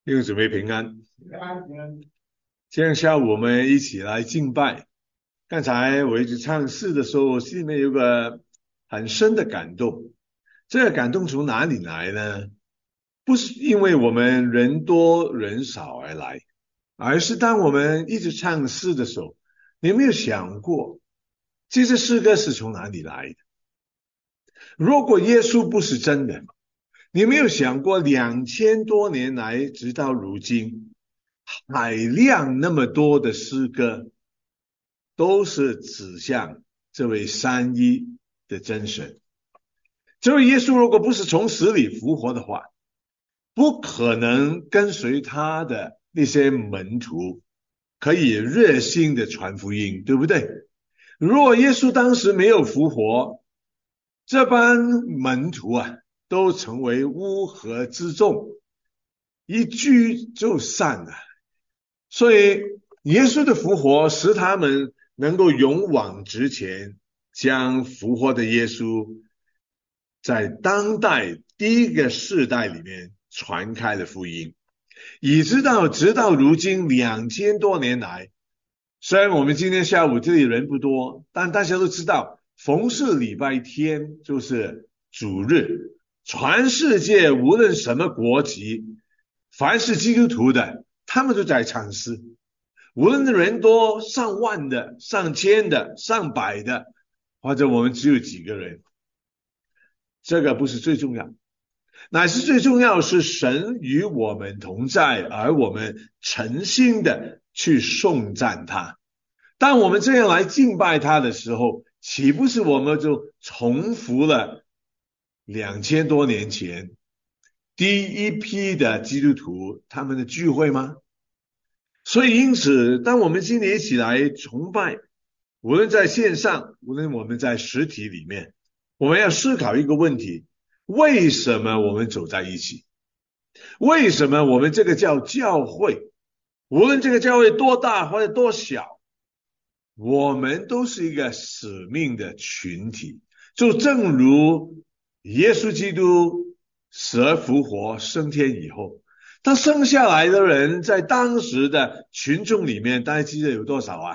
弟兄姊妹平安。今天下午我们一起来敬拜。刚才我一直唱诗的时候，心里面有个很深的感动。这个感动从哪里来呢？不是因为我们人多人少而来，而是当我们一直唱诗的时候，你有没有想过，这些诗歌是从哪里来的？如果耶稣不是真的，你有没有想过2000多年来，直到如今，海量那么多的诗歌，都是指向这位三一的真神。这位耶稣如果不是从死里复活的话，不可能跟随他的那些门徒可以热心的传福音，对不对？如果耶稣当时没有复活，这班门徒都成为乌合之众，一聚就散了。所以耶稣的复活使他们能够勇往直前，将复活的耶稣在当代第一个世代里面传开了福音，以直到如今2000多年来，虽然我们今天下午这里人不多，但大家都知道逢是礼拜天就是主日，全世界无论什么国籍，凡是基督徒的，他们都在唱诗，无论人多上万的、上千的、上百的，或者我们只有几个人，这个不是最重要，乃是最重要是神与我们同在，而我们诚心的去颂赞他。当我们这样来敬拜他的时候，岂不是我们就重复了2000多年前第一批的基督徒他们的聚会吗？所以因此，当我们今天一起来崇拜，无论在线上，无论我们在实体里面，我们要思考一个问题：为什么我们走在一起？为什么我们这个叫教会？无论这个教会多大或者多小，我们都是一个使命的群体。就正如耶稣基督死而复活升天以后，他生下来的人在当时的群众里面，大家记得有多少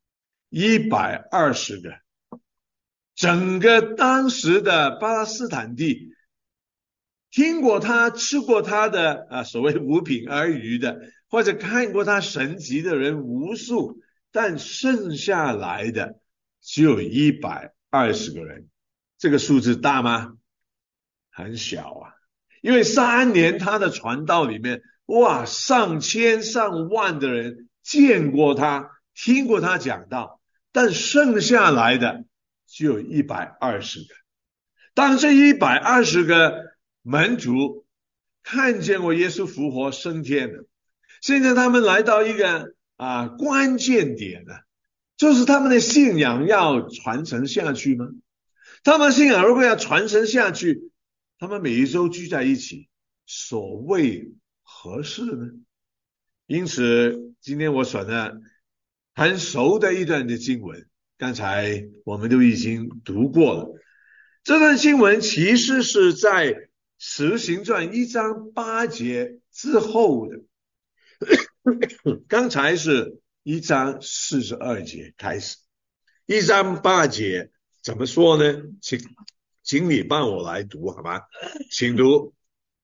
？120个。整个当时的巴勒斯坦地，听过他、吃过他的所谓五饼二鱼的，或者看过他神迹的人无数，但剩下来的只有120个人。这个数字大吗？很小因为3年他的传道里面，上千上万的人见过他，听过他讲道，但剩下来的只有120个。当这120个门徒看见过耶稣复活升天了，现在他们来到一个关键点了，就是他们的信仰要传承下去吗？他们信仰如果要传承下去，他们每一周聚在一起，所谓何事呢？因此今天我选了很熟的一段的经文，刚才我们都已经读过了。这段经文其实是在使徒行传1章8节之后的，刚才是1章42节开始。1章8节怎么说呢？请你帮我来读好吗？请读。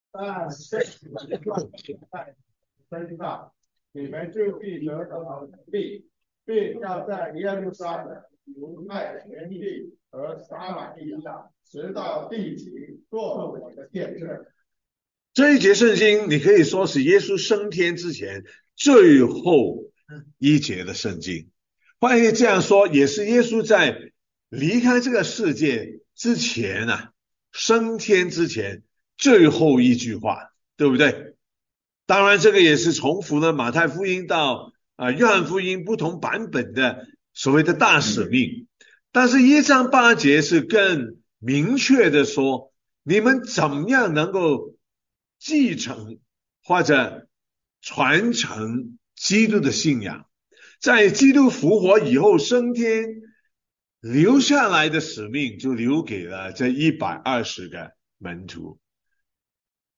身上，你们就必得着能力，并要在耶路撒冷、犹太全地和撒玛利亚，直到地极，做我的见证。 这一节圣经你可以说是耶稣升天之前最后一节的圣经，换言这样说，也是耶稣在离开这个世界之前升天之前最后一句话，对不对？当然这个也是重复了马太福音到约翰福音不同版本的所谓的大使命，但是1章8节是更明确的说，你们怎么样能够继承或者传承基督的信仰，在基督复活以后升天留下来的使命就留给了这120个门徒。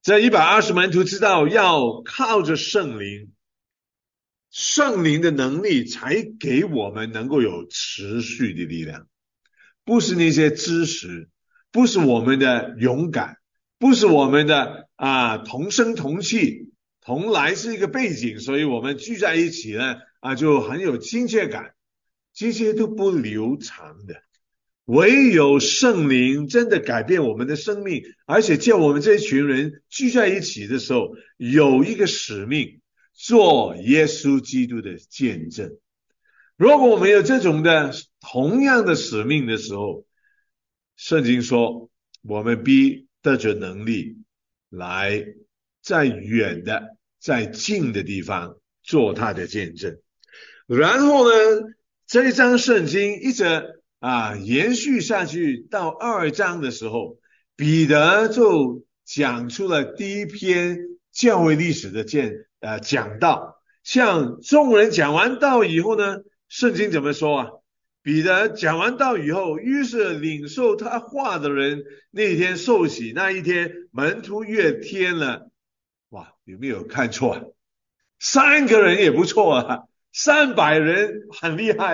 这120门徒知道要靠着圣灵，圣灵的能力才给我们能够有持续的力量，不是那些知识，不是我们的勇敢，不是我们的同声同气，同来是一个背景，所以我们聚在一起呢就很有亲切感，这些都不流长的。唯有圣灵真的改变我们的生命，而且叫我们这一群人聚在一起的时候，有一个使命，做耶稣基督的见证。如果我们有这种的同样的使命的时候，圣经说我们必得着能力来在远的在近的地方做他的见证。然后呢，这一章圣经一直延续下去到2章的时候，彼得就讲出了第一篇教会历史的讲道。向众人讲完道以后呢，圣经怎么说彼得讲完道以后，于是领受他话的人那天受洗，那一天门徒越添了，哇，有没有看错3个人也不错300人很厉害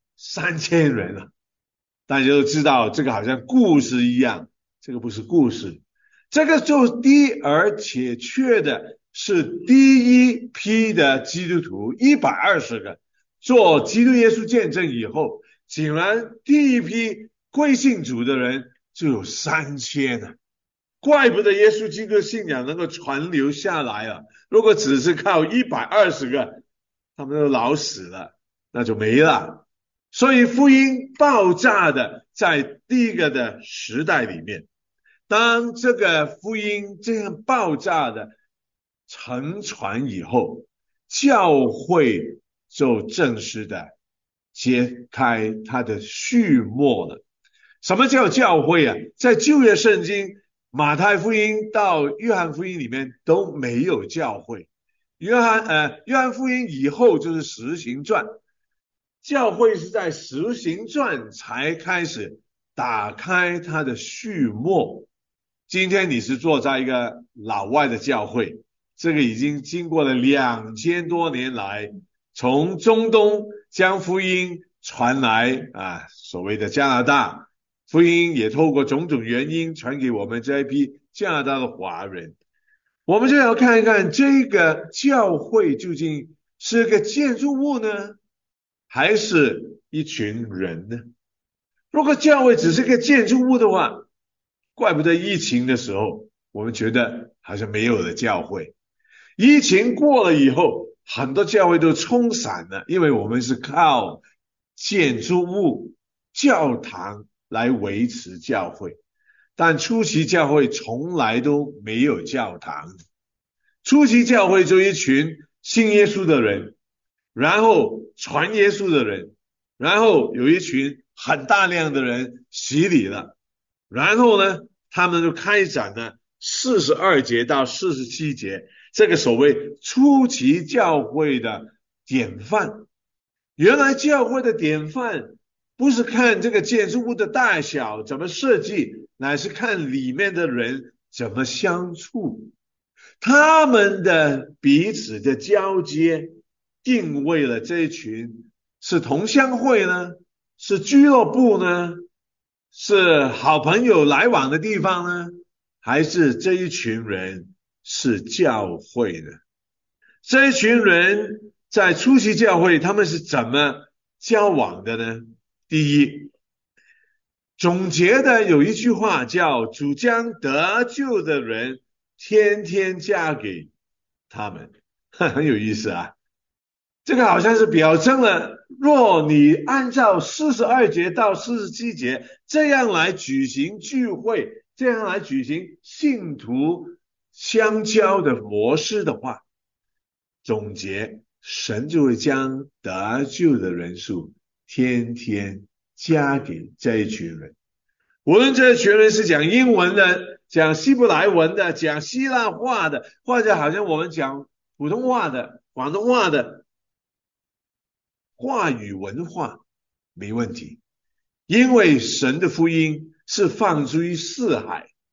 3000人大家都知道这个好像故事一样，这个不是故事，这个就的而且确的是第一批的基督徒120个做基督耶稣见证以后，竟然第一批归信主的人就有3000怪不得耶稣基督的信仰能够传流下来如果只是靠120个，他们都老死了，那就没了。所以福音爆炸的在第一个的时代里面，当这个福音这样爆炸的沉传以后，教会就正式的揭开它的序幕了。什么叫教会在旧约圣经马太福音到约翰福音里面都没有教会，约翰福音以后就是使行传，教会是在使行传才开始打开它的序幕。今天你是坐在一个老外的教会，这个已经经过了2000多年来，从中东将福音传来所谓的加拿大，福音也透过种种原因传给我们这一批加拿大的华人。我们就要看一看这个教会究竟是个建筑物呢，还是一群人呢？如果教会只是个建筑物的话，怪不得疫情的时候我们觉得好像没有了教会，疫情过了以后很多教会都冲散了，因为我们是靠建筑物教堂来维持教会，但初期教会从来都没有教堂，初期教会就一群信耶稣的人，然后传耶稣的人，然后有一群很大量的人洗礼了，然后呢他们就开展了42节到47节这个所谓初期教会的典范。原来教会的典范不是看这个建筑物的大小怎么设计，乃是看里面的人怎么相处，他们的彼此的交接定位了这一群是同乡会呢，是俱乐部呢，是好朋友来往的地方呢，还是这一群人是教会呢？这一群人在初期教会他们是怎么交往的呢？第一，总结的有一句话叫主将得救的人天天加给他们，很有意思这个好像是表征了，若你按照42节到47节这样来举行聚会，这样来举行信徒相交的模式的话，总结神就会将得救的人数天天加给这一群人。无论这一群人是讲英文的，讲希伯来文的，讲希腊话的，或者好像我们讲普通话的，广东话的，话语文化没问题，因为神的福音是放诸于四海，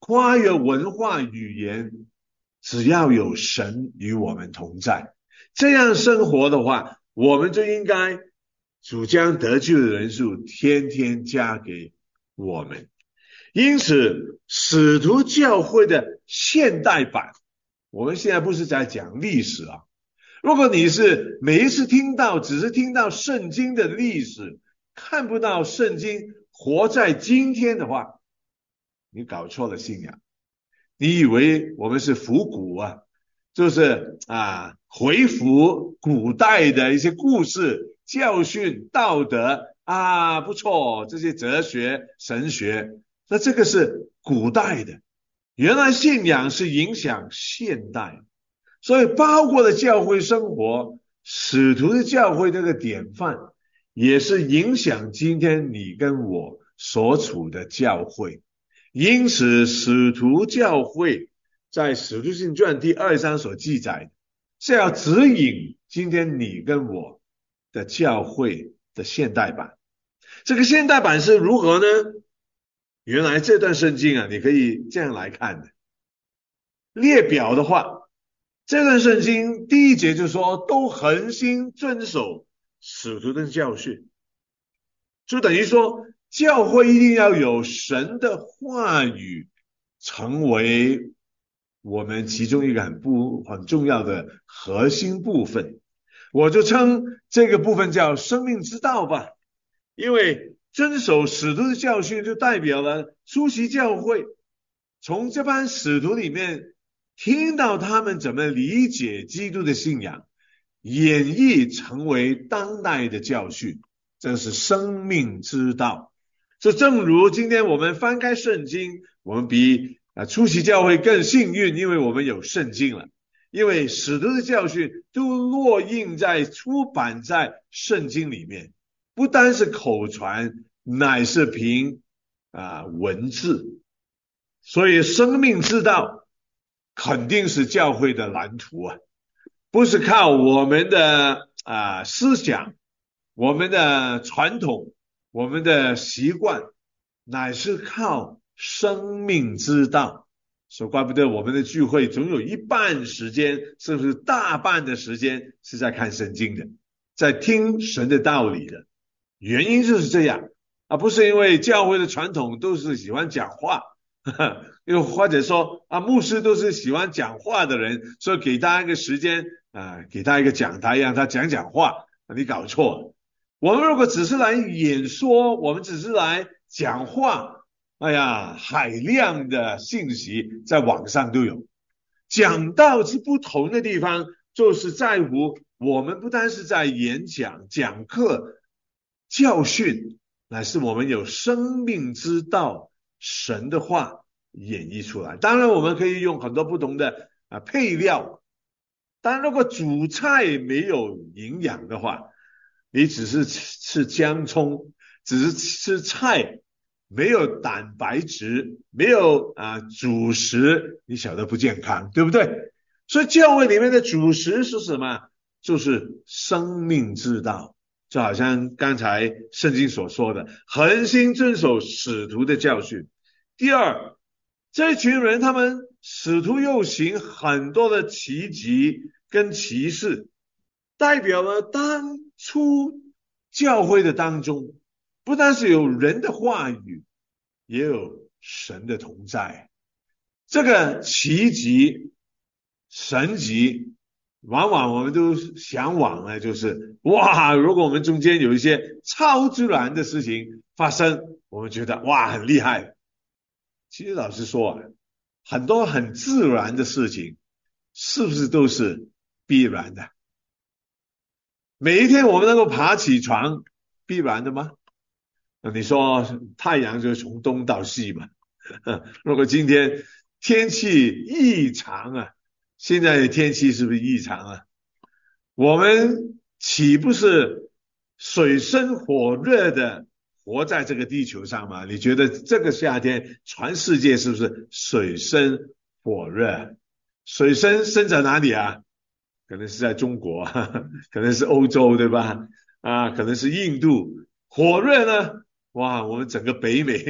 跨越文化语言，只要有神与我们同在，这样生活的话，我们就应该主将得救的人数天天加给我们。因此，使徒教会的现代版，我们现在不是在讲历史啊。如果你是每一次听到只是听到圣经的历史，看不到圣经活在今天的话，你搞错了信仰。你以为我们是复古啊，就是回复古代的一些故事、教训、道德啊，不错，这些哲学、神学，那这个是古代的。原来信仰是影响现代，所以包括了教会生活，使徒的教会这个典范，也是影响今天你跟我所处的教会。因此，使徒教会在使徒行传第2章所记载，是要指引今天你跟我的教会的现代版。这个现代版是如何呢？原来这段圣经你可以这样来看的。列表的话，这段圣经第1节就说，都恒心遵守使徒的教训，就等于说教会一定要有神的话语成为我们其中一个很重要的核心部分。我就称这个部分叫生命之道吧，因为遵守使徒的教训就代表了出席教会，从这班使徒里面听到他们怎么理解基督的信仰，演绎成为当代的教训，这是生命之道。这正如今天我们翻开圣经，我们比出席教会更幸运，因为我们有圣经了，因为使徒的教训都落印在出版在圣经里面，不单是口传，乃是凭文字。所以生命之道肯定是教会的蓝图不是靠我们的思想、我们的传统、我们的习惯，乃是靠生命之道。所以怪不得我们的聚会总有一半时间，甚至大半的时间是在看圣经的，在听神的道理的。原因就是这样不是因为教会的传统都是喜欢讲话，又或者说牧师都是喜欢讲话的人，所以给他一个时间给他一个讲台让他讲话，你搞错了。我们如果只是来演说，我们只是来讲话，海量的信息在网上都有。讲道之不同的地方，就是在乎我们不单是在演讲、讲课、教训，乃是我们有生命之道，神的话演绎出来。当然我们可以用很多不同的配料，但如果主菜没有营养的话，你只是吃姜葱，只是吃菜，没有蛋白质，没有主食，你晓得不健康，对不对？所以教会里面的主食是什么？就是生命之道，就好像刚才圣经所说的，恒心遵守使徒的教训。第二，这群人他们使徒又行很多的奇迹跟奇事，代表了当初教会的当中，不但是有人的话语，也有神的同在。这个奇迹、神迹，往往我们都向往呢，就是如果我们中间有一些超自然的事情发生，我们觉得很厉害。其实老实说很多很自然的事情是不是都是必然的？每一天我们能够爬起床，必然的吗？你说太阳就是从东到西嘛？如果今天天气异常现在的天气是不是异常我们岂不是水深火热的活在这个地球上吗？你觉得这个夏天全世界是不是水深火热？水深在哪里可能是在中国可能是欧洲，对吧可能是印度。火热呢我们整个北美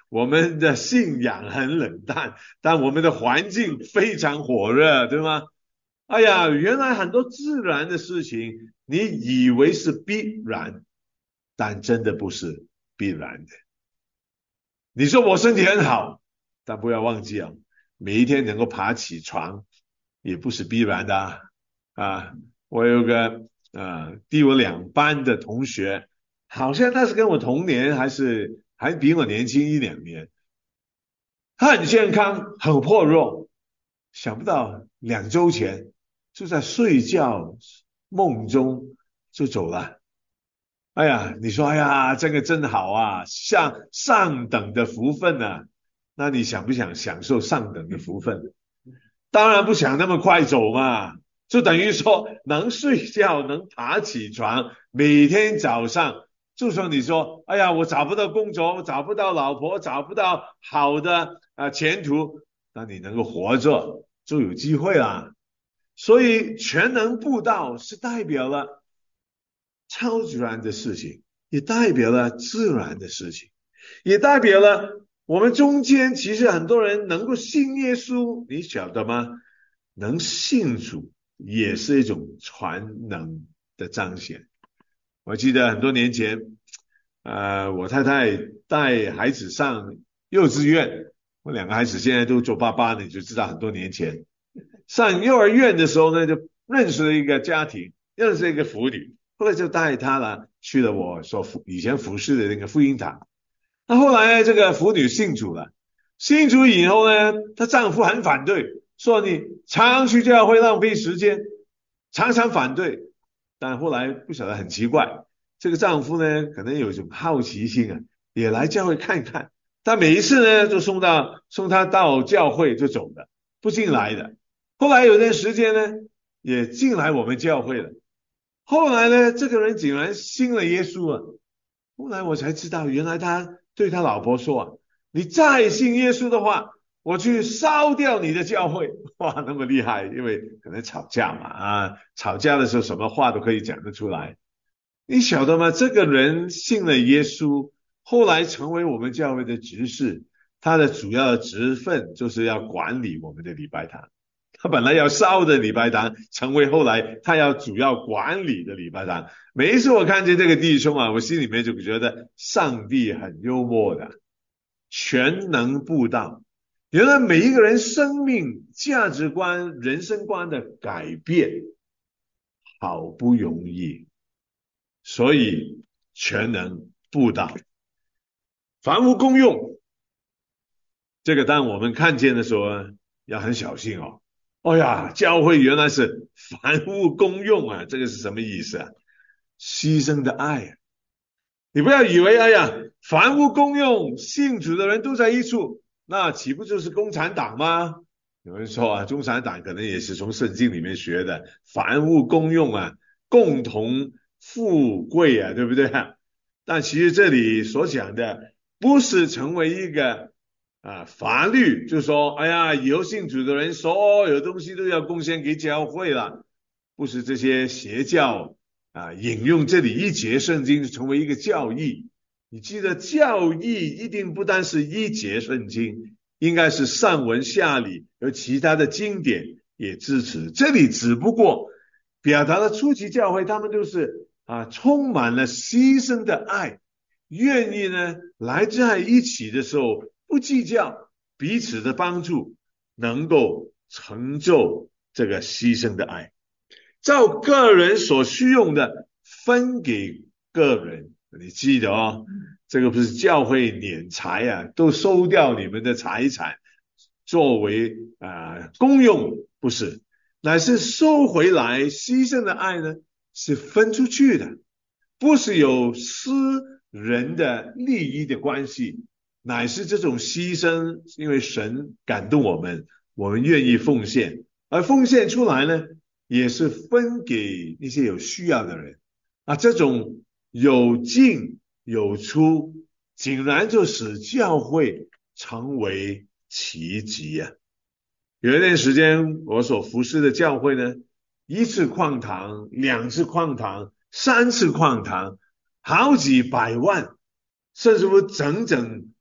我们的信仰很冷淡，但我们的环境非常火热，对吗？哎呀，原来很多自然的事情，你以为是必然，但真的不是必然的。你说我身体很好，但不要忘记啊，每一天能够爬起床，也不是必然的啊。我有个低我2班的同学，好像他是跟我同年，还比我年轻1、2年。他很健康，很魄弱，想不到2周前就在睡觉梦中就走了。哎呀，你说，哎呀，这个真好啊，像上等的福分啊。那你想不想享受上等的福分？当然不想那么快走嘛，就等于说能睡觉，能爬起床，每天早上，就算你说，哎呀，我找不到工作，找不到老婆，找不到好的前途，那你能够活着就有机会啦。所以全能布道是代表了超自然的事情，也代表了自然的事情，也代表了我们中间其实很多人能够信耶稣，你晓得吗？能信主也是一种全能的彰显。我记得很多年前，我太太带孩子上幼稚园，我2个孩子现在都做爸爸了，你就知道很多年前上幼儿园的时候呢，就认识了一个家庭，认识了一个妇女，后来就带她了去了我以前服侍的那个福音堂。那后来这个妇女信主了，信主以后呢，她丈夫很反对，说你常去教会浪费时间，常常反对。但后来不晓得很奇怪，这个丈夫呢，可能有一种好奇心啊，也来教会看看。但每一次呢，就送她到教会就走了，不进来的。后来有段时间呢，也进来我们教会了。后来呢，这个人竟然信了耶稣了。后来我才知道，原来他对他老婆说啊，你再信耶稣的话，我去烧掉你的教会。哇，那么厉害，因为可能吵架嘛，吵架的时候什么话都可以讲得出来。你晓得吗？这个人信了耶稣，后来成为我们教会的执事，他的主要的职分就是要管理我们的礼拜堂。他本来要烧的礼拜堂，成为后来他要主要管理的礼拜堂。每一次我看见这个弟兄啊，我心里面就觉得上帝很幽默的，全能布道。原来每一个人生命价值观、人生观的改变好不容易，所以全能布道，凡物公用。这个当我们看见的时候要很小心哦。哎呀，教会原来是凡物公用啊，这个是什么意思啊？牺牲的爱啊。你不要以为哎呀，凡物公用，信主的人都在一处，那岂不就是共产党吗？有人说啊，共产党可能也是从圣经里面学的，凡物公用啊，共同富贵啊，对不对？但其实这里所讲的不是成为一个法律，就说哎呀，以后信主的人所有东西都要贡献给教会了，不是这些邪教引用这里一节圣经成为一个教义。你记得教义一定不单是一节圣经，应该是上文下理和其他的经典也支持。这里只不过表达了初期教会他们都是充满了牺牲的爱，愿意呢来在一起的时候不计较彼此的帮助，能够成就这个牺牲的爱，照个人所需用的分给个人。你记得哦，这个不是教会敛财啊，都收掉你们的财产作为公用，不是，乃是收回来。牺牲的爱呢是分出去的，不是有私人的利益的关系，乃是这种牺牲，因为神感动我们，我们愿意奉献，而奉献出来呢也是分给那些有需要的人这种有进有出，竟然就使教会成为奇迹啊。有一段时间我所服侍的教会呢，1次旷堂，2次旷堂，3次旷堂，好几百万，甚至乎整整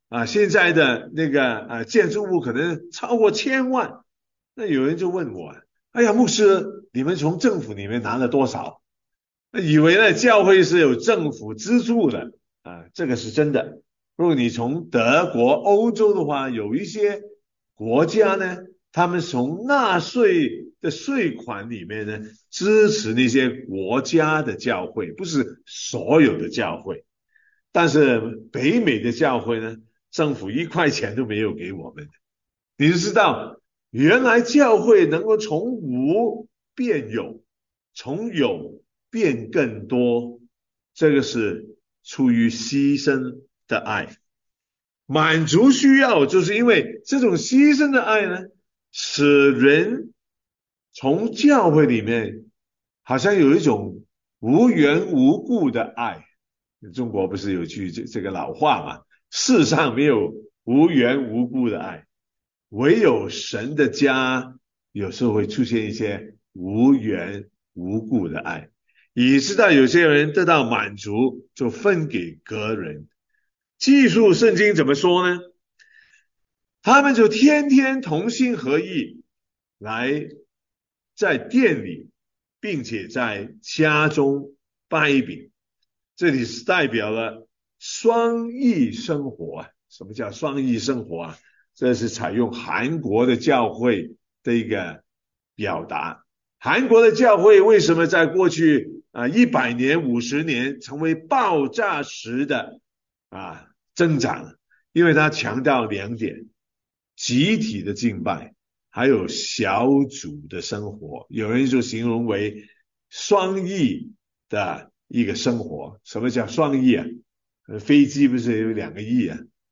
现在的那个建筑物可能超过1000万。那有人就问我，哎呀，牧师，你们从政府里面拿了多少？以为呢教会是有政府资助的这个是真的。如果你从德国、欧洲的话，有一些国家呢，他们从纳税的税款里面呢，支持那些国家的教会，不是所有的教会。但是北美的教会呢，政府1块钱都没有给我们。你就知道，原来教会能够从无变有，从有变更多，这个是出于牺牲的爱。满足需要，就是因为这种牺牲的爱呢，使人从教会里面好像有一种无缘无故的爱。中国不是有句这个老话嘛，世上没有无缘无故的爱，唯有神的家有时候会出现一些无缘无故的爱，以致到有些人得到满足就分给个人。记述圣经怎么说呢？他们就天天同心合意来在店里，并且在家中掰饼。这里是代表了双义生活什么叫双义生活这是采用韩国的教会的一个表达。韩国的教会为什么在过去100年、50年成为爆炸式的增长？因为它强调2点：集体的敬拜，还有小组的生活。有人就形容为双义的一个生活。什么叫双翼飞机不是有2个翼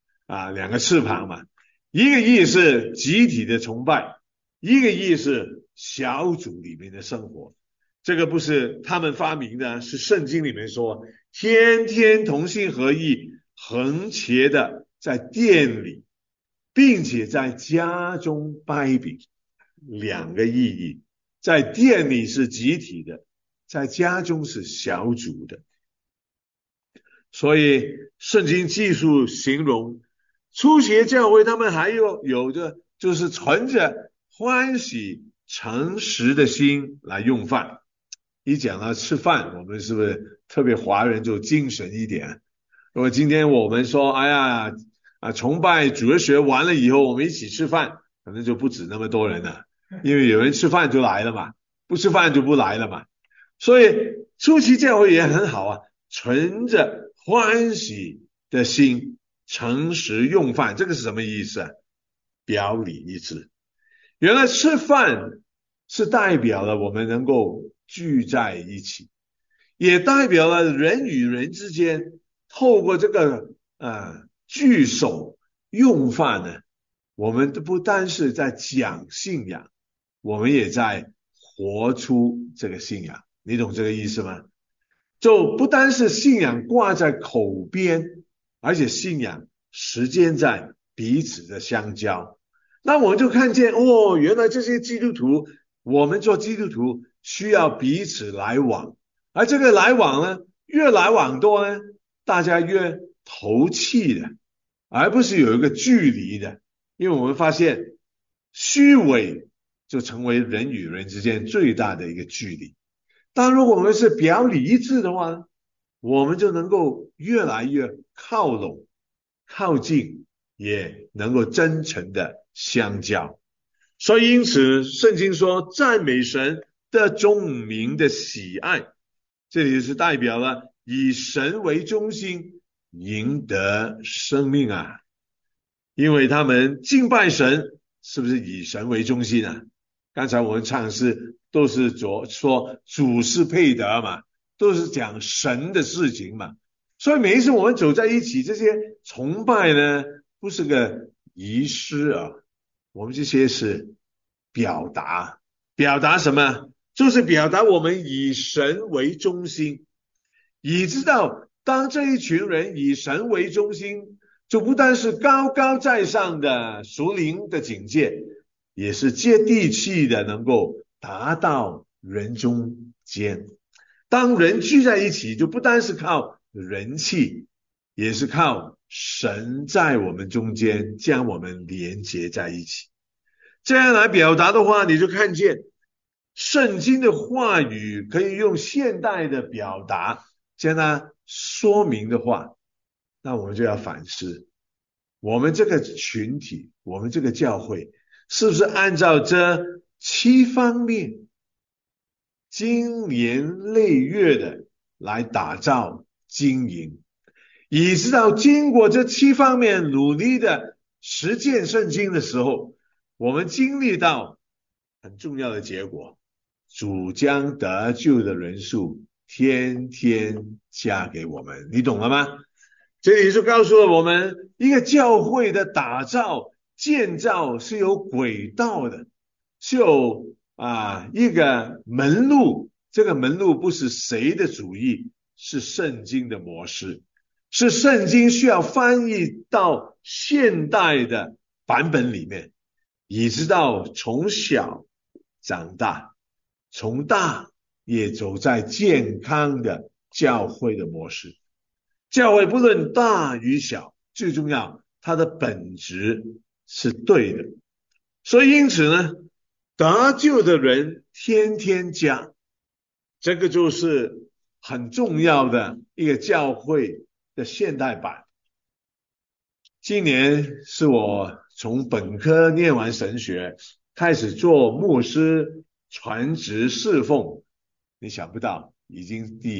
2个翅膀嘛？一个翼是集体的崇拜，一个翼是小组里面的生活。这个不是他们发明的，是圣经里面说，天天同心合意，恒切的在店里，并且在家中掰饼。2个意义，在店里是集体的，在家中是小组的。所以圣经记述形容初期教会，他们还有的就是存着欢喜诚实的心来用饭。一讲到吃饭，我们是不是特别华人就精神一点？如果今天我们说崇拜主日学完了以后我们一起吃饭，可能就不止那么多人了，因为有人吃饭就来了嘛，不吃饭就不来了嘛。所以初期教会也很好存着欢喜的心诚实用饭。这个是什么意思表里一致。原来吃饭是代表了我们能够聚在一起，也代表了人与人之间透过这个聚首用饭呢，我们不单是在讲信仰，我们也在活出这个信仰。你懂这个意思吗？就不单是信仰挂在口边，而且信仰实践在彼此的相交。那我们就看见原来这些基督徒，我们做基督徒需要彼此来往，而这个来往呢，越来往多呢，大家越投契的，而不是有一个距离的。因为我们发现虚伪就成为人与人之间最大的一个距离。但如果我们是表里一致的话，我们就能够越来越靠拢、靠近，也能够真诚的相交。所以因此圣经说赞美神的众民的喜爱，这里是代表了以神为中心赢得生命因为他们敬拜神是不是以神为中心刚才我们唱诗都是说主是配得嘛，都是讲神的事情嘛。所以每一次我们走在一起，这些崇拜呢不是个仪式我们这些是表达什么？就是表达我们以神为中心，以知道当这一群人以神为中心，就不但是高高在上的属灵的境界，也是接地气的能够达到人中间。当人聚在一起，就不单是靠人气，也是靠神在我们中间将我们连结在一起。这样来表达的话，你就看见圣经的话语可以用现代的表达将它说明的话，那我们就要反思，我们这个群体，我们这个教会，是不是按照这7方面经年累月的来打造经营，以直到经过这7方面努力的实践圣经的时候，我们经历到很重要的结果，主将得救的人数天天加给我们，你懂了吗？这里就告诉了我们，一个教会的打造建造是有轨道的，是有一个门路，这个门路不是谁的主意，是圣经的模式，是圣经需要翻译到现代的版本里面，以直到从小长大，从大也走在健康的教会的模式。教会不论大与小，最重要它的本质是对的。所以因此呢，得救的人天天加，这个就是很重要的一个教会的现代版。今年是我从本科念完神学，开始做牧师传职侍奉，你想不到已经第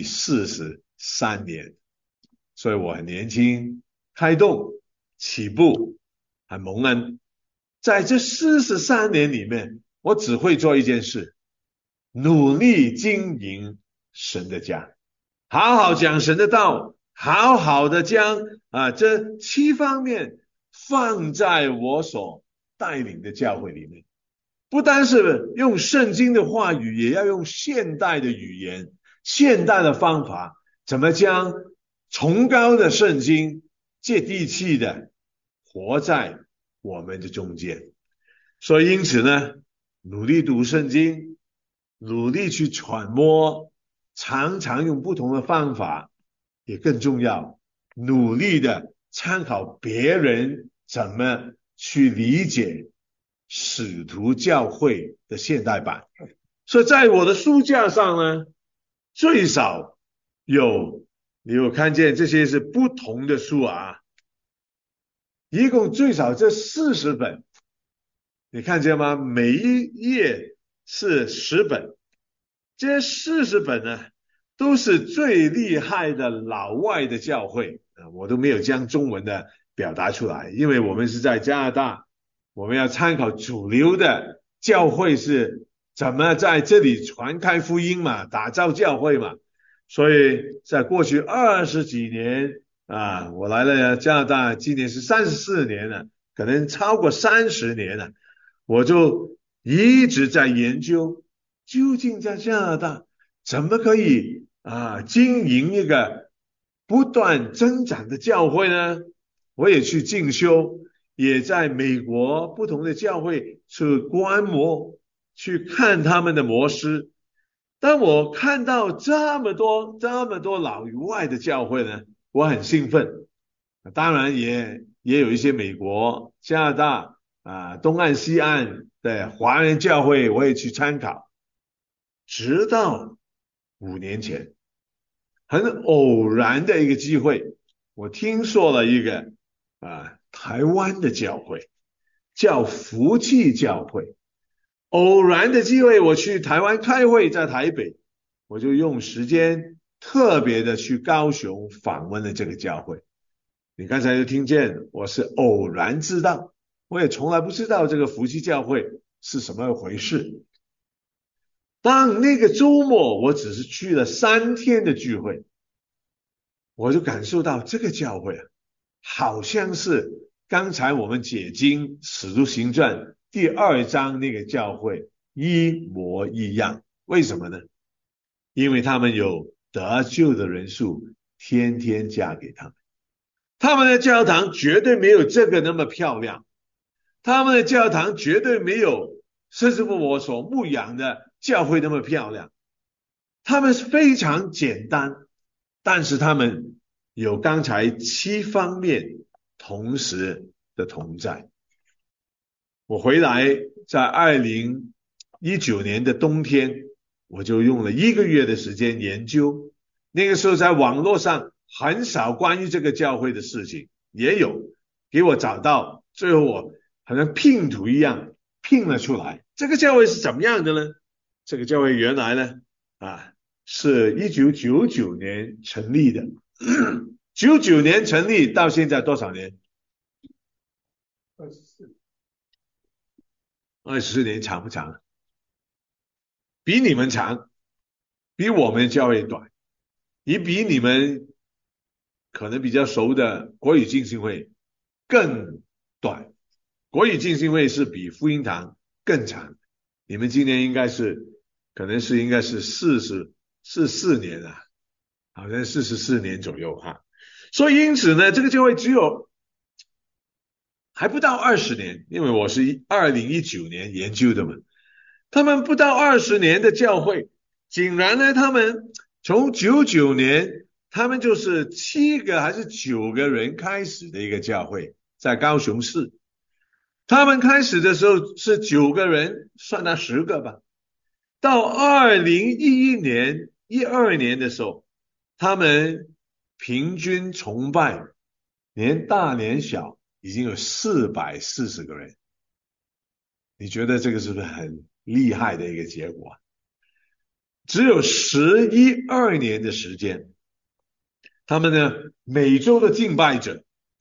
43年，所以我很年轻，开动起步，很蒙恩。在这43年里面，我只会做一件事，努力经营神的家，好好讲神的道，好好的将这7方面放在我所带领的教会里面。不单是用圣经的话语，也要用现代的语言，现代的方法，怎么将崇高的圣经接地气的活在我们的中间。所以因此呢，努力读圣经，努力去揣摩，常常用不同的方法，也更重要，努力的参考别人怎么去理解使徒教会的现代版。所以在我的书架上呢，最少你有看见这些是不同的书啊，一共最少这40本，你看见吗？每一页是10本，这40本呢都是最厉害的老外的教会，我都没有将中文的表达出来，因为我们是在加拿大，我们要参考主流的教会是怎么在这里传开福音嘛，打造教会嘛。所以在过去20几年我来了加拿大，今年是34年了，可能超过30年了，我就一直在研究，究竟在加拿大怎么可以经营一个不断增长的教会呢？我也去进修，也在美国不同的教会去观摩，去看他们的模式。当我看到这么多老于外的教会呢，我很兴奋。当然也有一些美国、加拿大东岸西岸的华人教会我也去参考。直到5年前，很偶然的一个机会，我听说了一个台湾的教会，叫福气教会。偶然的机会，我去台湾开会，在台北，我就用时间特别的去高雄访问了这个教会。你刚才就听见我是偶然知道，我也从来不知道这个福气教会是什么回事。当那个周末我只是去了3天的聚会，我就感受到这个教会好像是刚才我们解经使徒行传第2章那个教会一模一样。为什么呢？因为他们有得救的人数天天加给他们。他们的教堂绝对没有这个那么漂亮，他们的教堂绝对没有甚至我所牧养的教会那么漂亮。他们是非常简单，但是他们有刚才7方面同时的同在。我回来在2019年的冬天，我就用了1个月的时间研究。那个时候在网络上很少关于这个教会的事情，也有给我找到，最后我好像拼图一样拼了出来。这个教会是怎么样的呢？这个教会原来呢是1999年成立的，99年成立到现在多少年？24年，长不长？比你们长，比我们教会短，也比你们可能比较熟的国语浸信会更短。国语浸信会是比福音堂更长，你们今年应该是44年了，好像44年左右哈。所以因此呢，这个教会只有还不到20年，因为我是2019年研究的嘛。他们不到20年的教会，竟然呢，他们从99年，他们就是7个还是9个人开始的一个教会，在高雄市。他们开始的时候是9个人，算他10个吧。到2011年、12年的时候，他们平均崇拜，连大连小已经有440个人。你觉得这个是不是很厉害的一个结果？只有11、12年的时间，他们呢每周的敬拜者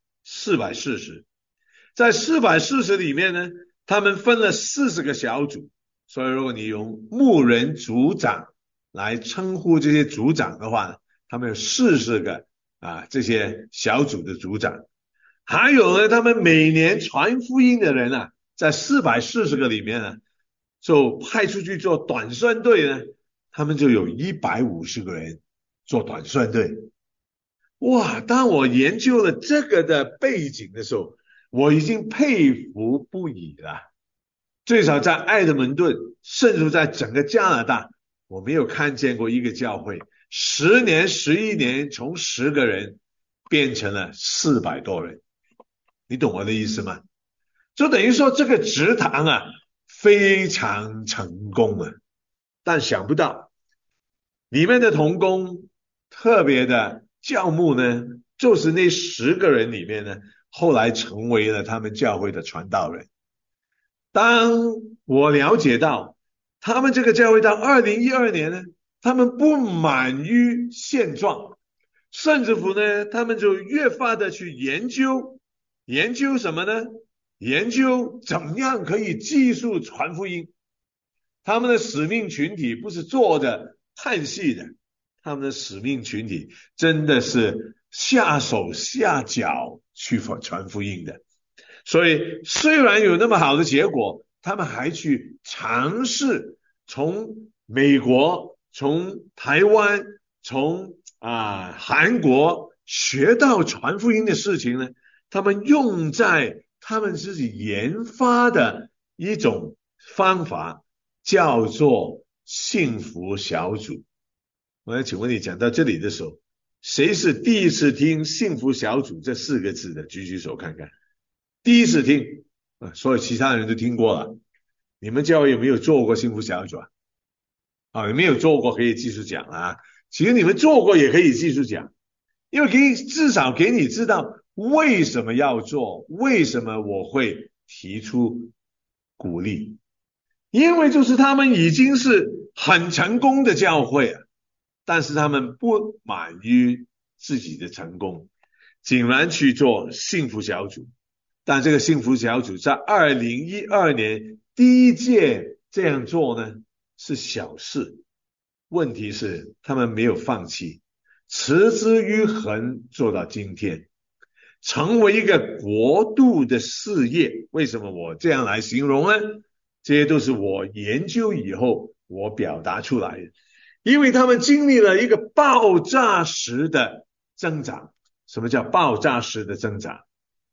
440，在440里面呢，他们分了40个小组。所以如果你用牧人组长来称呼这些组长的话，他们有40个这些小组的组长。还有呢，他们每年传福音的人在440个里面呢，就派出去做短宣队呢，他们就有150个人做短宣队。哇，当我研究了这个的背景的时候，我已经佩服不已了。最少在埃德蒙顿，甚至在整个加拿大，我没有看见过一个教会10年、11年从10个人变成了400多人。你懂我的意思吗？就等于说这个职堂非常成功了。但想不到里面的同工特别的教牧呢，就是那10个人里面呢，后来成为了他们教会的传道人。当我了解到他们这个教会到2012年呢，他们不满于现状，甚至乎呢，他们就越发的去研究什么呢？研究怎样可以继续传福音。他们的使命群体不是坐着看戏的，他们的使命群体真的是下手下脚去传福音的。所以虽然有那么好的结果，他们还去尝试从美国、从台湾、从韩国学到传福音的事情呢，他们用在他们自己研发的一种方法，叫做幸福小组。我要请问你，讲到这里的时候，谁是第一次听幸福小组这4个字的？举举手看看。第一次听所有其他人都听过了。你们教会有没有做过幸福小组有没有做过可以继续讲其实你们做过也可以继续讲，因为至少给你知道为什么要做，为什么我会提出鼓励。因为就是他们已经是很成功的教会但是他们不满于自己的成功，竟然去做幸福小组。但这个幸福小组在2012年第1届这样做呢，是小事。问题是他们没有放弃，持之以恒做到今天，成为一个国度的事业。为什么我这样来形容呢？这些都是我研究以后我表达出来的。因为他们经历了一个爆炸式的增长。什么叫爆炸式的增长？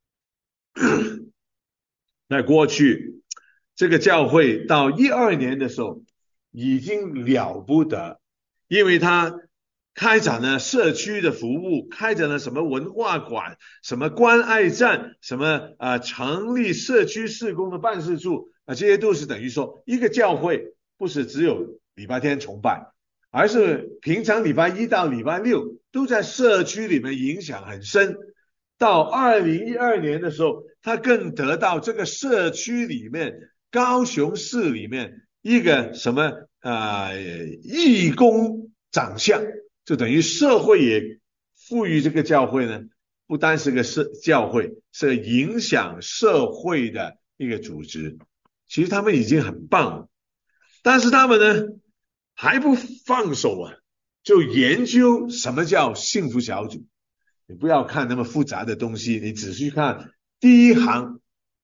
在过去这个教会到12年的时候已经了不得，因为他开展了社区的服务，开展了什么文化馆、什么关爱站、什么成立社区事工的办事处这些都是等于说一个教会不是只有礼拜天崇拜，而是平常礼拜一到礼拜六都在社区里面影响很深。到2012年的时候，他更得到这个社区里面高雄市里面一个什么义工长相，就等于社会也赋予这个教会呢，不单是个教会，是影响社会的一个组织。其实他们已经很棒了，但是他们呢还不放手就研究什么叫幸福小组。你不要看那么复杂的东西，你只需看第一行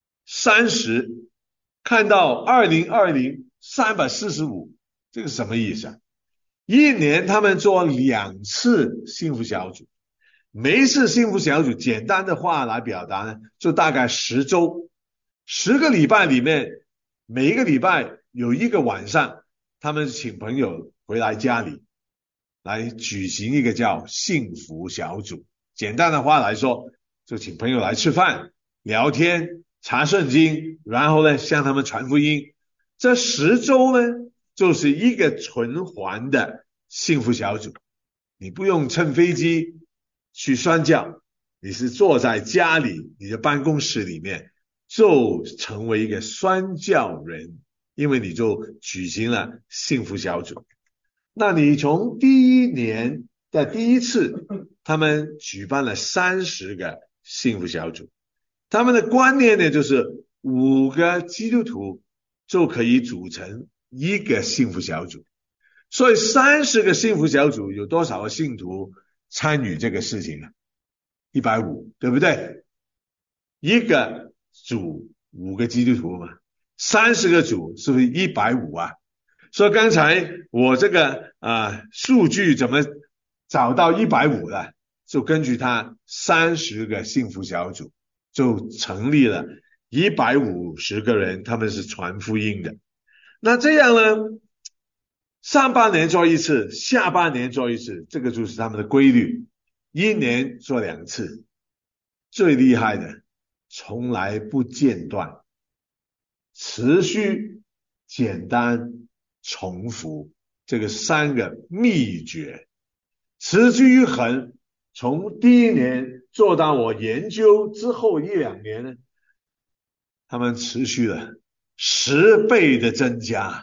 30，看到2020 345，这个什么意思一年他们做2次幸福小组，每一次幸福小组简单的话来表达呢，就大概10周，10个礼拜里面，每一个礼拜有一个晚上，他们请朋友回来家里来举行一个叫幸福小组。简单的话来说，就请朋友来吃饭、聊天、查圣经，然后呢向他们传福音。这10周呢，就是一个循环的幸福小组。你不用乘飞机去宣教，你是坐在家里，你的办公室里面，就成为一个宣教人，因为你就举行了幸福小组。那你从第一年的第一次，他们举办了30个幸福小组，他们的观念呢，就是5个基督徒就可以组成一个幸福小组。所以30个幸福小组有多少个信徒参与这个事情呢？150，对不对？一个组5个基督徒嘛，30个组是不是150啊？所以刚才我这个数据怎么找到150的？就根据他30个幸福小组，就成立了150个人，他们是传福音的。那这样呢，上半年做一次，下半年做一次，这个就是他们的规律，一年做2次。最厉害的，从来不间断，持续、简单、重复，这个3个秘诀，持之以恒，从第一年做到我研究之后1-2年呢，他们持续了10倍的增加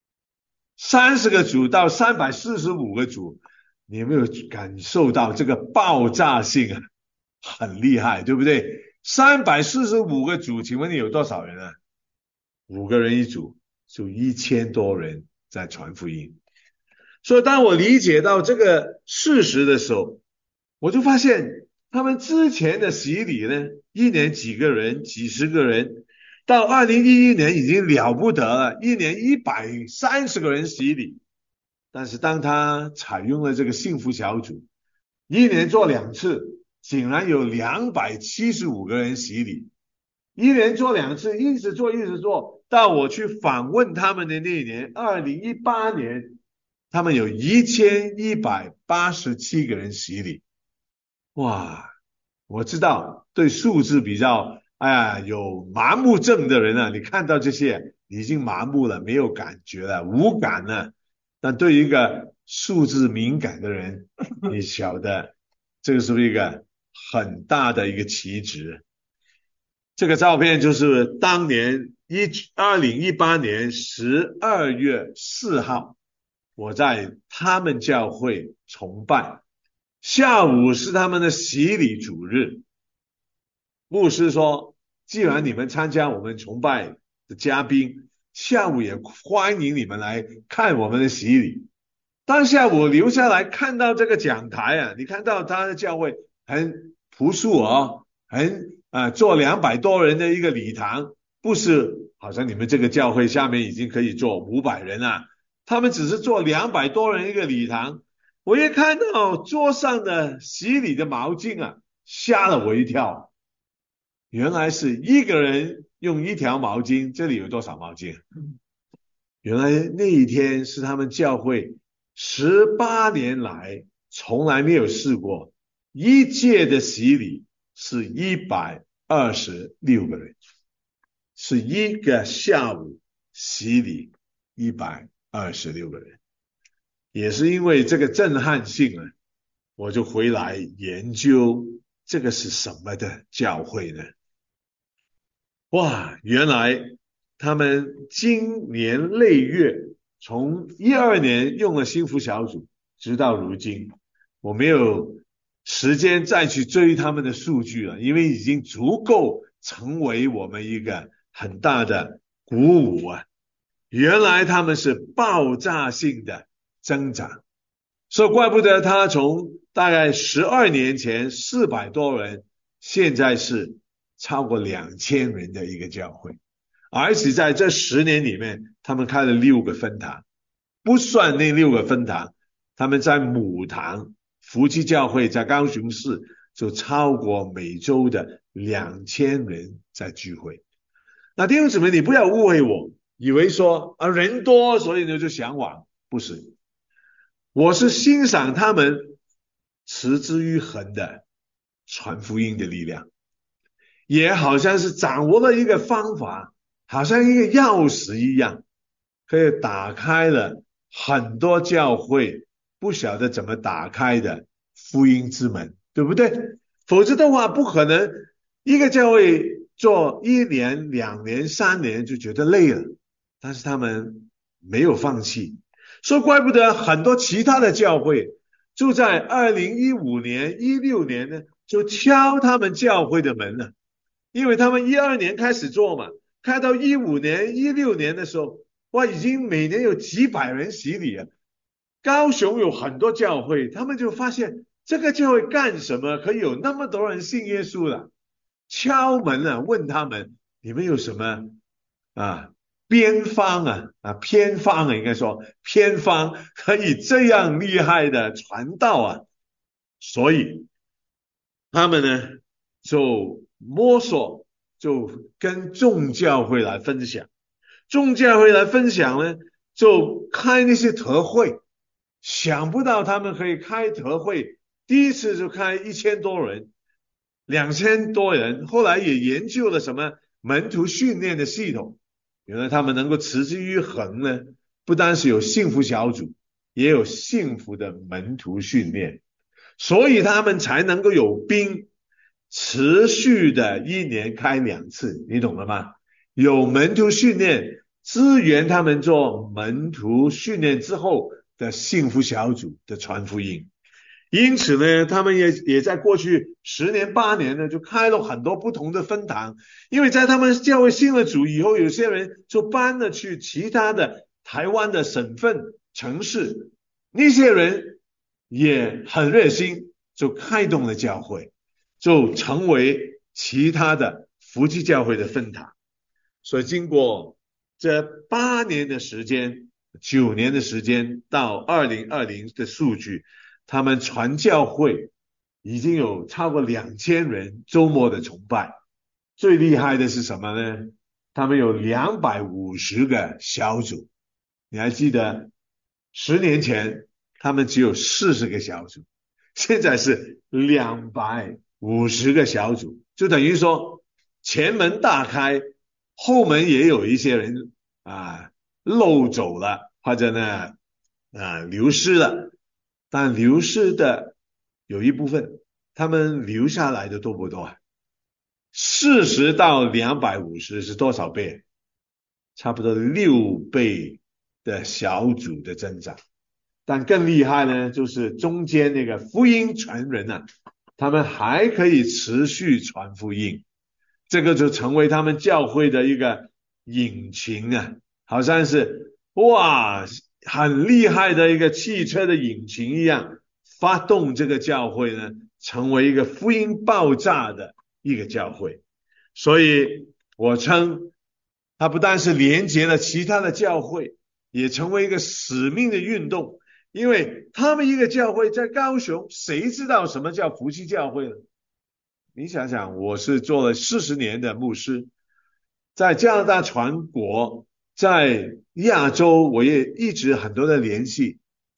，30个组到345个组，你有没有感受到这个爆炸性很厉害，对不对？345个组，请问你有多少人啊？5个人一组，就1000多人在传福音。所以当我理解到这个事实的时候，我就发现他们之前的洗礼呢，一年几个人、几十个人，到2011年已经了不得了，一年130个人洗礼。但是当他采用了这个幸福小组，一年做2次，竟然有275个人洗礼。一年做2次，一直做，到我去访问他们的那一年2018年，他们有1187个人洗礼。哇，我知道对数字比较有麻木症的人你看到这些已经麻木了，没有感觉了，无感了。但对于一个数字敏感的人，你晓得这个是不是一个很大的一个奇值？这个照片就是当年2018年12月4号，我在他们教会崇拜，下午是他们的洗礼主日。牧师说，既然你们参加我们崇拜的嘉宾，下午也欢迎你们来看我们的洗礼。当下我留下来看到这个讲台你看到他的教会很朴素很坐200多人的一个礼堂，不是好像你们这个教会下面已经可以坐500人他们只是坐200多人一个礼堂。我一看到桌上的洗礼的毛巾吓了我一跳，原来是一个人用1条毛巾，这里有多少毛巾？原来那一天是他们教会18年来从来没有试过一届的洗礼是126个人，是一个下午洗礼126个人。也是因为这个震撼性啊，我就回来研究这个是什么的教会呢？哇，原来他们经年累月，从12年用了幸福小组，直到如今，我没有时间再去追他们的数据了，因为已经足够成为我们一个很大的鼓舞啊！原来他们是爆炸性的增长，所以怪不得他从大概12年前400多人，现在是超过2000人的一个教会，而且在这10年里面，他们开了6个分堂，不算那6个分堂，他们在母堂福气教会在高雄市就超过每周的2000人在聚会。那弟兄姊妹，你不要误会我，以为说人多所以呢就向往，不是。我是欣赏他们持之以恒的传福音的力量，也好像是掌握了一个方法，好像一个钥匙一样，可以打开了很多教会不晓得怎么打开的福音之门，对不对？否则的话不可能一个教会做1年、2年、3年就觉得累了，但是他们没有放弃，所以怪不得很多其他的教会就在2015年、16年呢就敲他们教会的门了，因为他们12年开始做嘛，开到15年、16年的时候，哇，已经每年有几百人洗礼了。高雄有很多教会，他们就发现这个教会干什么可以有那么多人信耶稣了？敲门啊，问他们你们有什么偏方应该说偏方可以这样厉害的传道啊，所以他们呢就摸索，就跟众教会来分享，众教会来分享呢就开那些特会，想不到他们可以开特会，第一次就开1000多人、2000多人，后来也研究了什么门徒训练的系统，原来他们能够持之以恒呢，不单是有幸福小组，也有幸福的门徒训练，所以他们才能够有兵持续的1年开2次，你懂了吗？有门徒训练支援他们做门徒训练之后的幸福小组的传福音，因此呢他们也在过去10年8年呢就开了很多不同的分堂，因为在他们教会信了主以后，有些人就搬了去其他的台湾的省份城市，那些人也很热心，就开动了教会，就成为其他的福气教会的分堂。所以经过这8年的时间、9年的时间到2020的数据，他们传教会已经有超过2000人周末的崇拜。最厉害的是什么呢？他们有250个小组。你还记得10年前他们只有40个小组，现在是250个小组，就等于说前门大开，后门也有一些人漏走了，或者呢流失了，但流失的有一部分，他们留下来的多不多？40到250是多少倍？差不多6倍的小组的增长。但更厉害呢，就是中间那个福音传人他们还可以持续传福音，这个就成为他们教会的一个引擎好像是哇很厉害的一个汽车的引擎一样，发动这个教会呢成为一个福音爆炸的一个教会。所以我称它不但是连接了其他的教会，也成为一个使命的运动，因为他们一个教会在高雄，谁知道什么叫福气教会呢？你想想，我是做了40年的牧师，在加拿大传国，在亚洲我也一直很多的联系，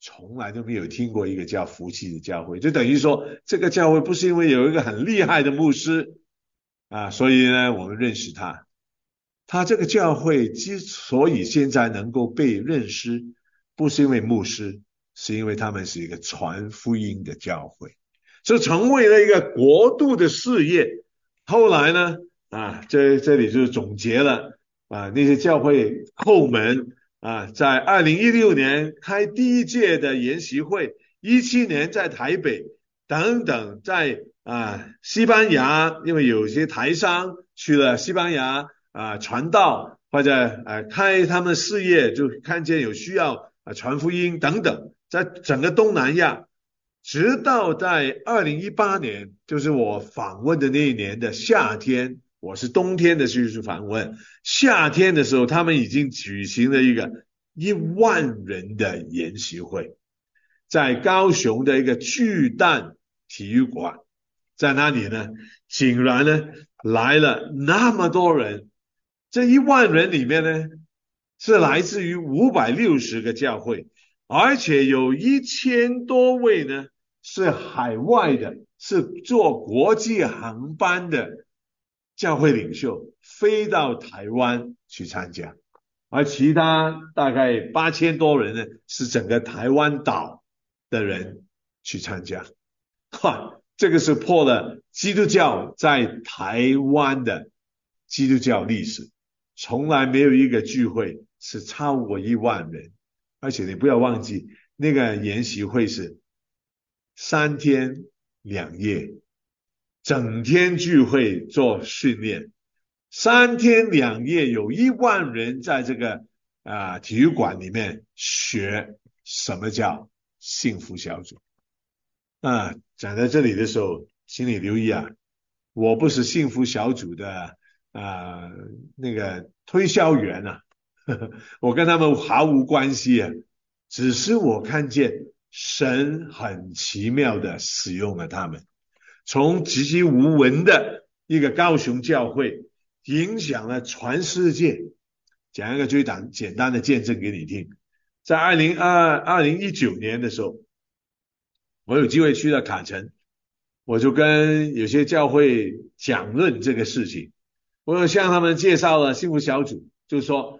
从来都没有听过一个叫福气的教会，就等于说这个教会不是因为有一个很厉害的牧师所以呢我们认识他。他这个教会之所以现在能够被认识，不是因为牧师，是因为他们是一个传福音的教会，就成为了一个国度的事业。后来呢这里就总结了那些教会后门在2016年开第一届的研习会，17年在台北等等，在西班牙，因为有些台商去了西班牙传道，或者开他们的事业，就看见有需要传福音等等，在整个东南亚，直到在2018年，就是我访问的那一年的夏天，我是冬天的去访问，夏天的时候他们已经举行了一个1万人的研习会，在高雄的一个巨蛋体育馆，在那里呢竟然呢来了那么多人，这1万人里面呢是来自于560个教会，而且有1000多位呢是海外的，是坐国际航班的教会领袖飞到台湾去参加，而其他大概8000多人呢是整个台湾岛的人去参加。这个是破了基督教在台湾的基督教历史，从来没有一个聚会是超过1万人。而且你不要忘记，那个研习会是3天2夜，整天聚会做训练，3天2夜有1万人在这个体育馆里面学什么叫幸福小组。讲在这里的时候，请你留意我不是幸福小组的那个推销员我跟他们毫无关系只是我看见神很奇妙的使用了他们，从籍籍无闻的一个高雄教会影响了全世界。讲一个最简单的见证给你听，在2019年的时候，我有机会去了卡城，我就跟有些教会讲论这个事情，我有向他们介绍了幸福小组，就是说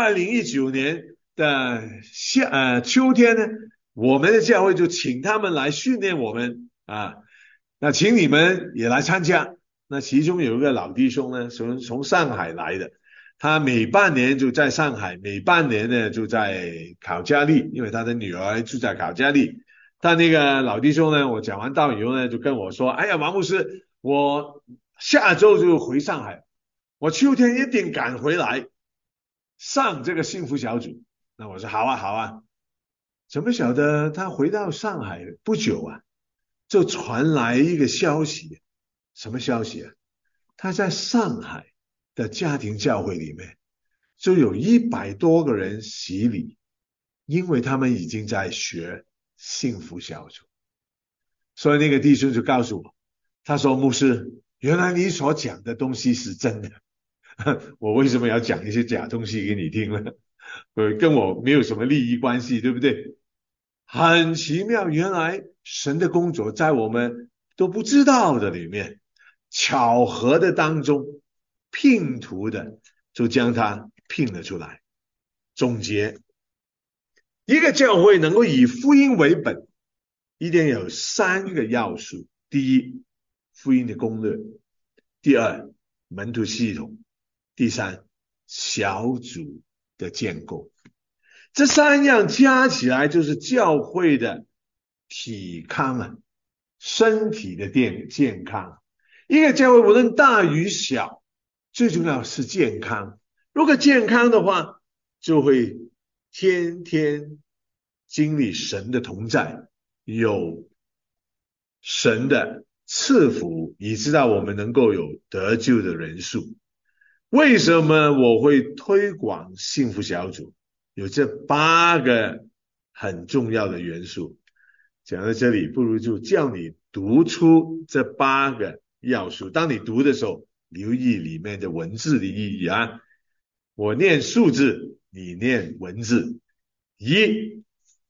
2019年的秋天呢，我们的教会就请他们来训练我们那请你们也来参加。那其中有一个老弟兄呢，从上海来的，他每半年就在上海，每半年呢就在考加利，因为他的女儿住在考加利。但那个老弟兄呢，我讲完道以后呢，就跟我说：“哎呀，王牧师，我下周就回上海，我秋天一定赶回来上这个幸福小组。”那我说：“好啊。”怎么晓得他回到上海不久就传来一个消息，什么消息他在上海的家庭教会里面就有100多个人洗礼，因为他们已经在学幸福小组。所以那个弟兄就告诉我，他说：“牧师，原来你所讲的东西是真的。”我为什么要讲一些假东西给你听呢？跟我没有什么利益关系，对不对？很奇妙，原来神的工作在我们都不知道的里面，巧合的当中，拼图的就将它拼了出来。总结，一个教会能够以福音为本，一定有3个要素：第一，福音的攻略；第二，门徒系统；第三，小组的建构。这3样加起来就是教会的体康身体的健康。一个教会无论大与小，最重要是健康。如果健康的话，就会天天经历神的同在，有神的赐福，以致到我们能够有得救的人数。为什么我会推广幸福小组？有这8个很重要的元素。讲到这里，不如就叫你读出这8个要素。当你读的时候，留意里面的文字的意义我念数字，你念文字。1，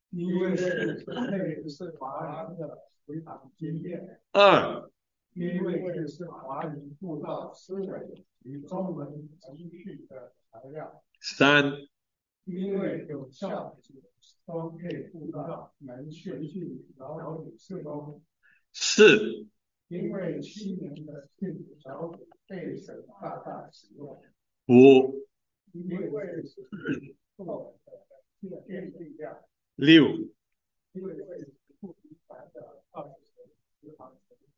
因为是华人的回堂经验。 2， 因为是华人布道思维与中文程序的材料。 3， 因为有效的都可以布道能学习小组事工。 4， 因为7年的幸福小组被神大大使用。 5， 因为是做的电力量。 6， 因为是不平凡的20时堂。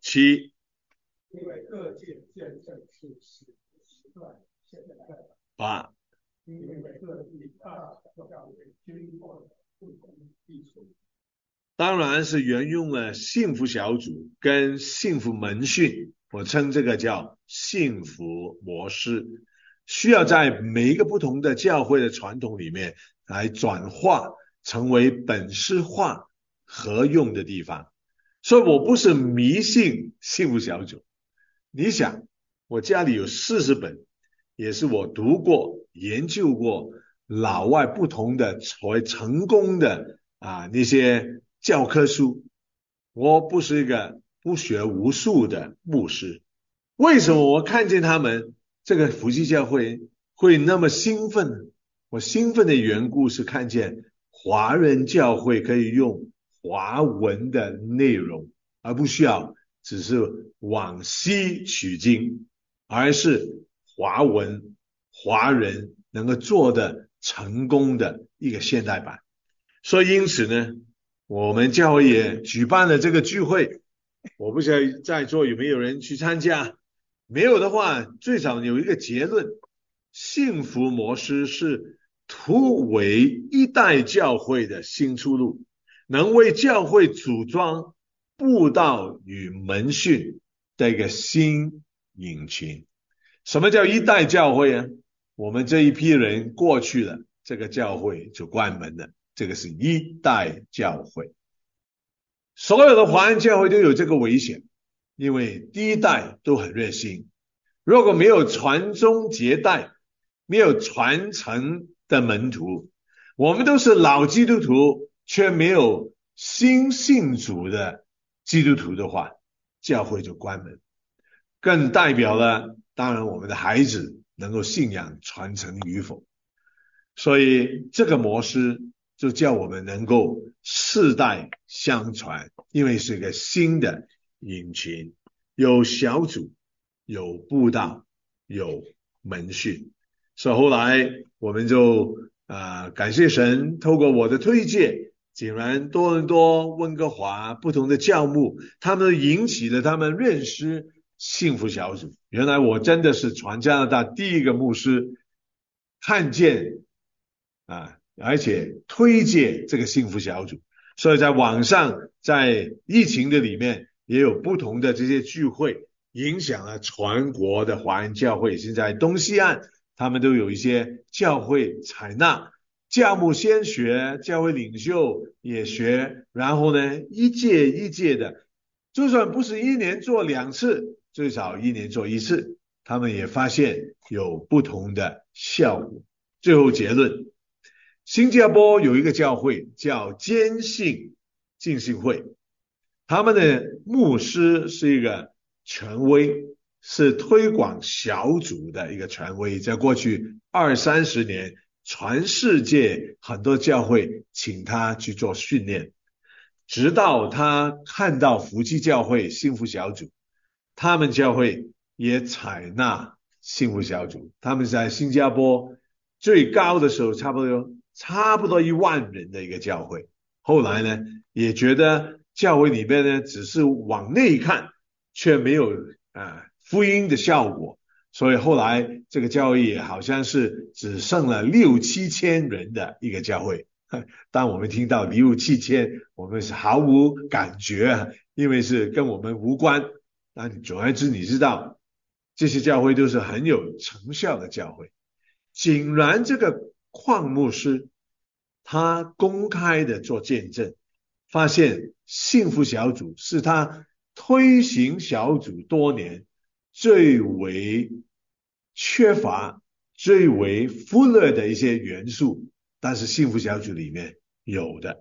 7， 因为各界见证是时段现在。 8。 因为各地大教会经过的不同艺术。 当然是沿用了幸福小组跟幸福门训，我称这个叫幸福模式，需要在每一个不同的教会的传统里面来转化成为本市化合用的地方。所以我不是迷信幸福小组，你想我家里有40本，也是我读过研究过老外不同的所谓成功的那些教科书，我不是一个不学无术的牧师。为什么我看见他们这个福气教会会那么兴奋呢？我兴奋的缘故是看见华人教会可以用华文的内容，而不需要只是往西取经，而是华文华人能够做的成功的一个现代版。所以因此呢，我们教会也举办了这个聚会，我不知道在座有没有人去参加，没有的话最少有一个结论，幸福模式是突围一代教会的新出路，能为教会组装布道与门训的一个新引擎。什么叫一代教会啊？我们这一批人过去了，这个教会就关门了，这个是一代教会。所有的华人教会都有这个危险，因为第一代都很热心，如果没有传宗接代，没有传承的门徒，我们都是老基督徒却没有新信主的基督徒的话，教会就关门，更代表了当然我们的孩子能够信仰传承与否。所以这个模式就叫我们能够世代相传，因为是一个新的引擎，有小组，有布道，有门训。所以后来我们就感谢神，透过我的推荐，竟然多伦多、温哥华不同的教牧，他们引起了他们认识幸福小组。原来我真的是全加拿大第一个牧师看见而且推荐这个幸福小组。所以在网上，在疫情的里面也有不同的这些聚会，影响了全国的华人教会。现在东西岸他们都有一些教会采纳，教牧先学，教会领袖也学，然后呢一届一届的，就算不是1年做2次，最少1年做1次，他们也发现有不同的效果。最后结论，新加坡有一个教会叫坚信浸信会，他们的牧师是一个权威，是推广小组的一个权威，在过去20-30年，全世界很多教会请他去做训练，直到他看到福气教会幸福小组，他们教会也采纳幸福小组。他们在新加坡最高的时候差不多1万人的一个教会，后来呢也觉得教会里面呢只是往内看，却没有福音的效果，所以后来这个教会也好像是只剩了6-7千人的一个教会。当我们听到6-7千，我们是毫无感觉，因为是跟我们无关。但总而言之，你知道这些教会都是很有成效的教会。竟然这个邝牧师他公开的做见证，发现幸福小组是他推行小组多年最为缺乏、最为忽略的一些元素，但是幸福小组里面有的。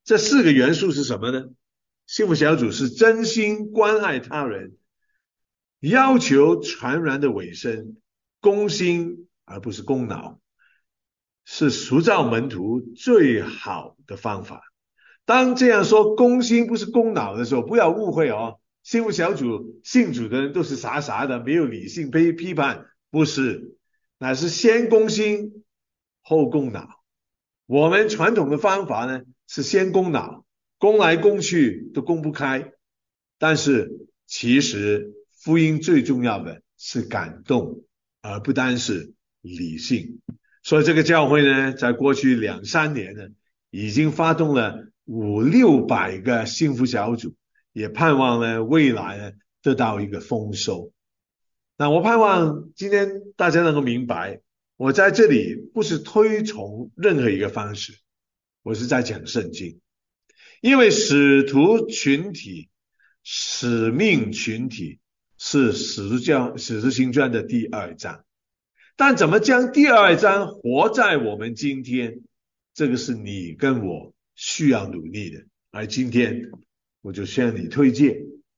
这4个元素是什么呢？幸福小组是真心关爱他人，要求传染的尾声，攻心而不是攻脑，是塑造门徒最好的方法。当这样说攻心不是攻脑的时候，不要误会哦，幸福小组信主的人都是傻傻的，没有理性批判，不是，乃是先攻心后攻脑。我们传统的方法呢，是先攻脑，攻来攻去都攻不开。但是其实福音最重要的是感动，而不单是理性。所以这个教会呢，在过去2、3年呢，已经发动了500、600个幸福小组，也盼望呢未来呢得到一个丰收。那我盼望今天大家能够明白，我在这里不是推崇任何一个方式，我是在讲圣经。因为使徒群体、使命群体是使徒行传的第2章，但怎么将第2章活在我们今天，这个是你跟我需要努力的。而今天我就向你推荐，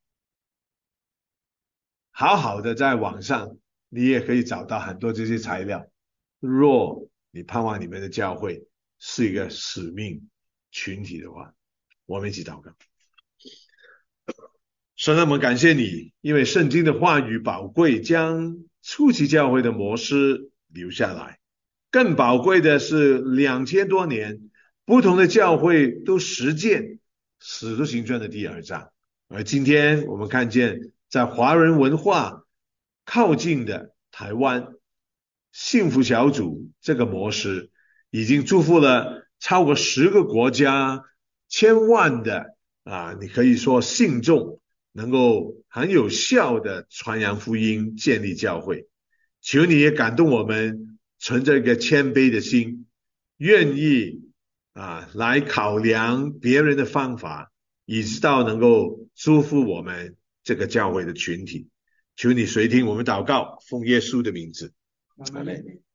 好好的在网上你也可以找到很多这些材料。若你盼望你们的教会是一个使命群体的话，我们一起祷告。神啊，我们感谢你，因为圣经的话语宝贵，将初期教会的模式留下来。更宝贵的是2000多年，不同的教会都实践使徒行传的第2章。而今天我们看见在华人文化靠近的台湾，幸福小组这个模式已经祝福了超过10个国家，千万的你可以说信众能够很有效的传扬福音，建立教会。求你也感动我们，存着一个谦卑的心，愿意来考量别人的方法，以直到能够祝福我们这个教会的群体。求你垂听我们祷告，奉耶稣的名字，阿们。